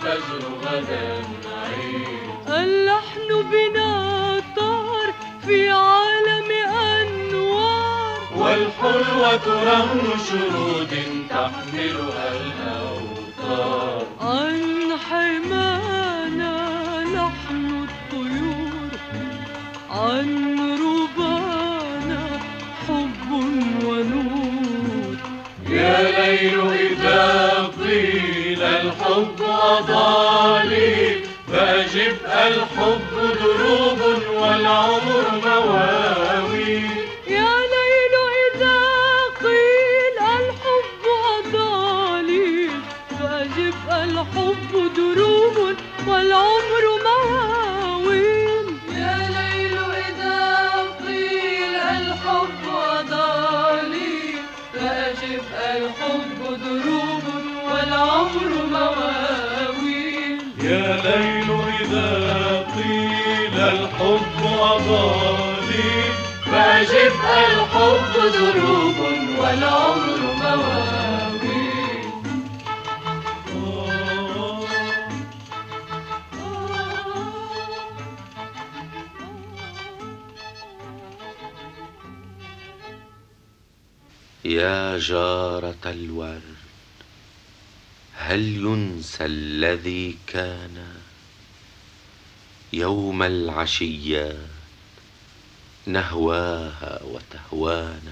والفجر غدا عيد. اللحن بنا طار في عالم أنوار، والحلوة رهن شرود تحملها الأوطار. عن حمانا لحن الطيور، عن ربانا حب ونور. يا ليل إذا قيل الحب أضالي، فأجب الحب دروب والعمر مواويل. يا ليل إذا قيل الحب أضالي، فأجب الحب دروب والعمر مواويل. يا ليل إذا قيل الحب أضالي، فأجب الحب دروب والعمر مواويل. يا ليل إذا قيل الحب أضالي، فأجب الحب دروب والعمر مواويل. يا جارة الورد، هل ينسى الذي كان يوم العشيات نهواها وتهوانا؟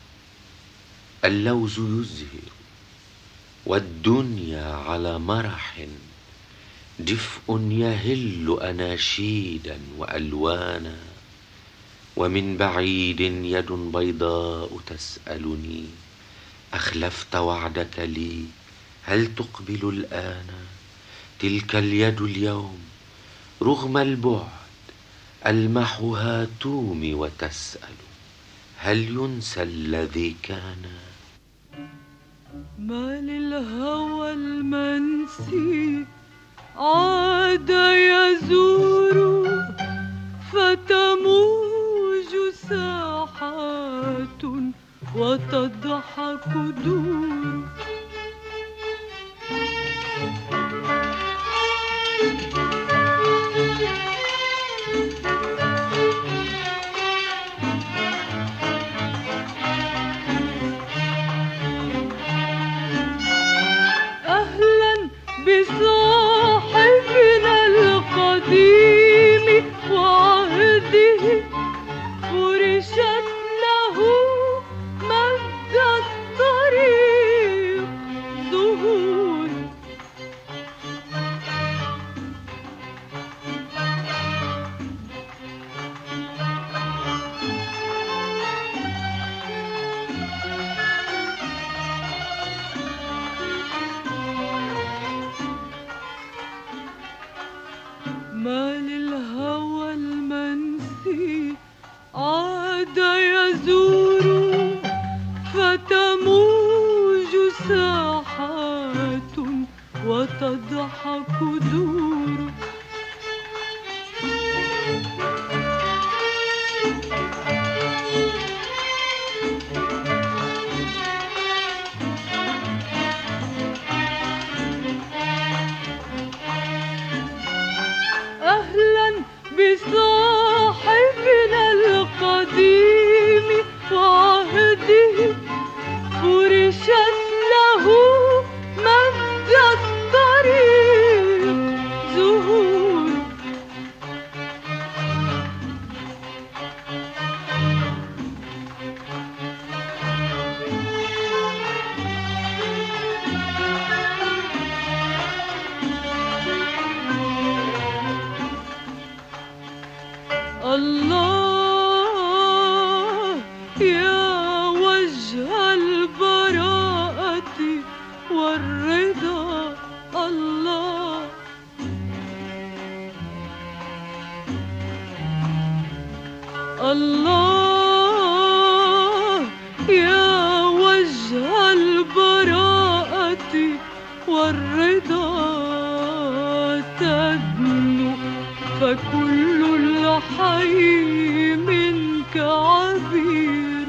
اللوز يزهر والدنيا على مرح، دفء يهل أناشيدا وألوانا. ومن بعيد يد بيضاء تسألني، أخلفت وعدك لي؟ هل تقبل الآن؟ تلك اليد اليوم رغم البعد ألمحها تومي وتسأل، هل ينسى الذي كان؟ ما للهوى المنسي عاد يزور، فتموج ساحات وتضحك دور. أهلا بصاحبنا القديم وعهده، فرشت له مد الطريق زهور. ما للهوى المنسي عاد يزور، فتموج ساحات وتضحك دور. أهلا بصاحبنا القديم وعهده، فرشت له مد الطريق زهور. الله يا وجه البراءة والرضا، الله الله يا وجه البراءة والرضا. تدنو فكل الحي منك عبير.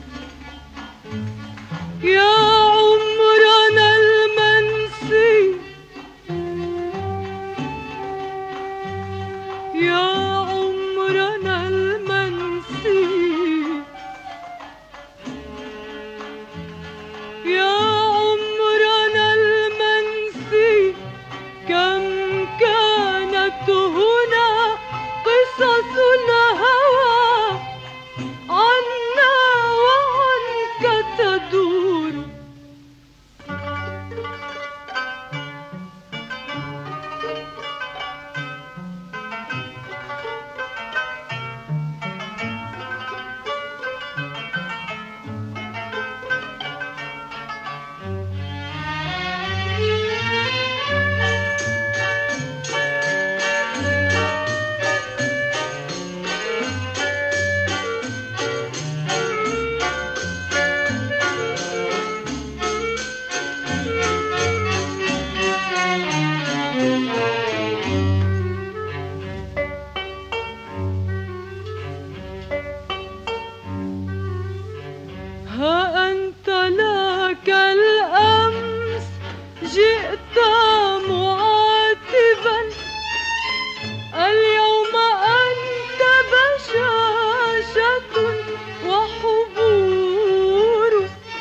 يا عمرنا المنسي ها أنت لك الأمس جئت معاتبا، اليوم أنت بشاشة وحبور.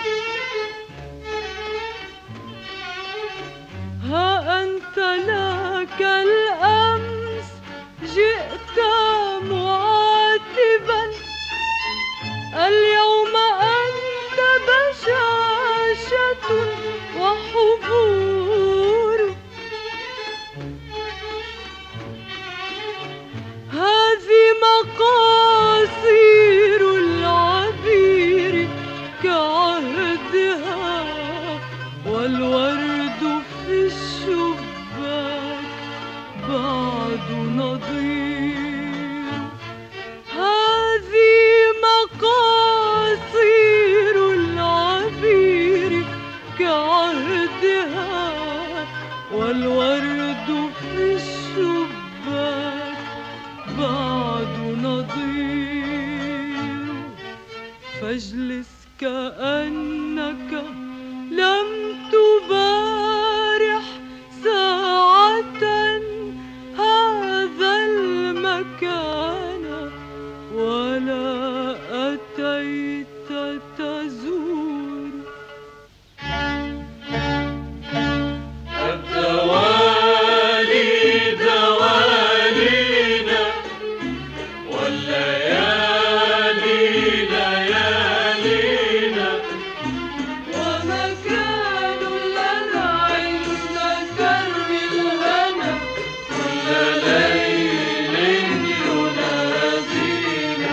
ها أنت لك الأمس جئت معاتبا، اليوم أنت بشاشة وحبور. هذه مقاصير العبير كعهدها، والورد في الشباك بعد نظير. هذه مقاصير العبير كعهدها، والورد في الشباك بعد نظير. فاجلس كأنك لم تبارح ساعة هذا المكان، ولا أتيت تزور. الدوالي دوالينا، والليالي ليالينا، ومكان لنا عند كرم الهنا، كل ليل ينادينا.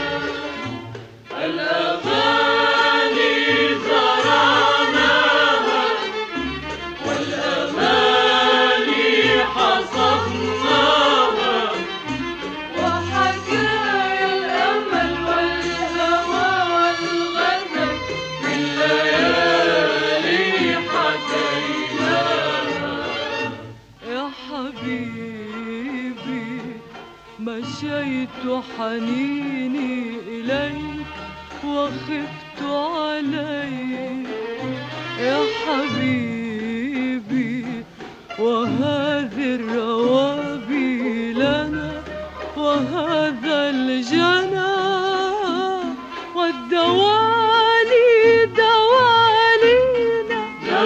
الأغاني زرعناها، والأماني حصدناها، وحكايا الأمل والهوى والغزل من ليالي حكيناها. يا حبيبي مشيت حنيني إليك وخفت عليك. يا حبيبي وهذه الروابي لنا، وهذا الجنى والدوالي دوالينا،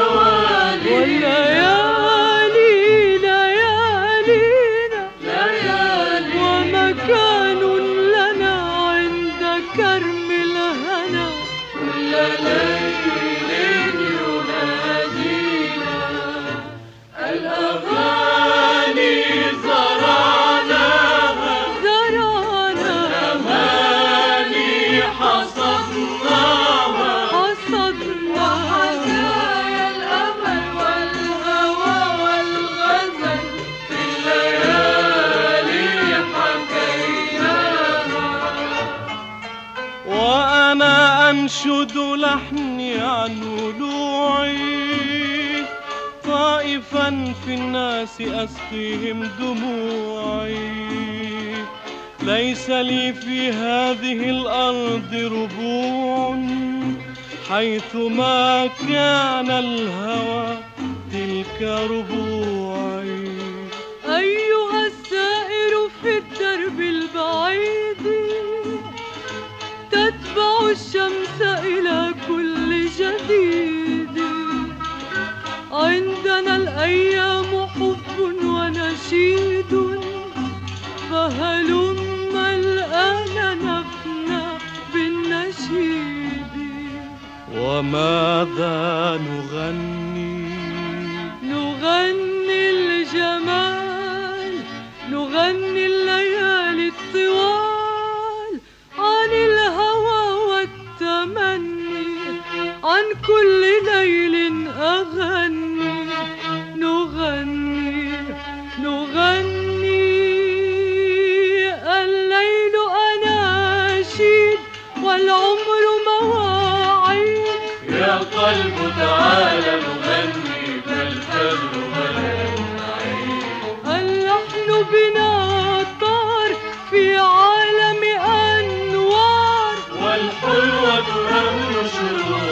والليالي ليالينا، ومكان لنا عند كرم الهنا، كل ليل ينادينا. الأغاني زرعناها، والأماني حصدناها، وحكايا الأمل والهوى والغزل في الليالي حكيناها. وأنا أنشد لحني عن ولوعي، طائفا في الناس أسقيهم دموعي. ليس لي في هذه الأرض ربوع، حيثما كان الهوى تلك ربوعي. أيها السائر في الدرب البعيد، تتبع الشمس إلى كل جديد. عندنا الأيام حب ونشيد، فهلم الآن نفنى بالنشيد. وماذا نغني؟ نغني الجمال، نغني الليالي الطوال، عن الهوى والتمني، عن كل ليل أغني. نغني الليل أناشيد، والعمر مواعيد. يا قلب تعال نغني، فالفجر غير بعيد. اللحن بنا طار في عالم أنوار، والحلوة أمن شرور